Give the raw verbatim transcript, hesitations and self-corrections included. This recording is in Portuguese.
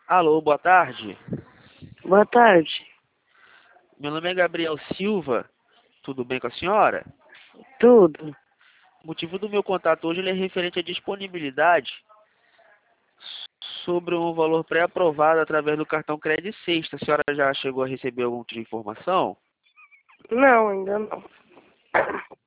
Alô, boa tarde. Boa tarde. Meu nome é Gabriel Silva. Tudo bem com a senhora? Tudo. O motivo do meu contato hoje ele é referente à disponibilidade sobre um valor pré-aprovado através do cartão Credit Sexta. A senhora já chegou a receber algum tipo de informação? Não, ainda não.